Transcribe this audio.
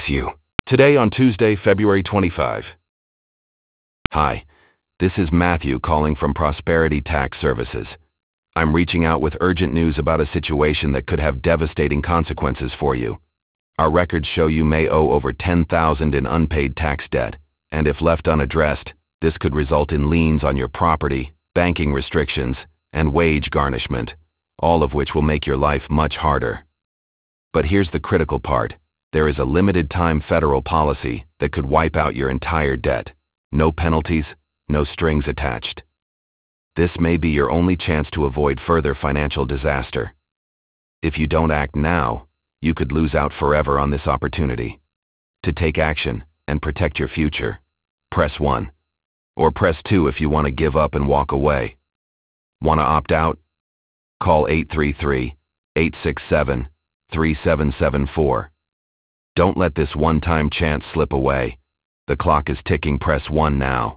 You. Today on Tuesday, February 25. Hi, this is Matthew calling from Prosperity Tax Services. I'm reaching out with urgent news about a situation that could have devastating consequences for you. Our records show you may owe over $10,000 in unpaid tax debt, and if left unaddressed, this could result in liens on your property, banking restrictions, and wage garnishment, all of which will make your life much harder. But here's the critical part. There is a limited-time federal policy that could wipe out your entire debt. No penalties, no strings attached. This may be your only chance to avoid further financial disaster. If you don't act now, you could lose out forever on this opportunity. To take action and protect your future, press 1. Or press 2 if you want to give up and walk away. Want to opt out? Call 833-867-3774. Don't let this one-time chance slip away. The clock is ticking. Press 1 now.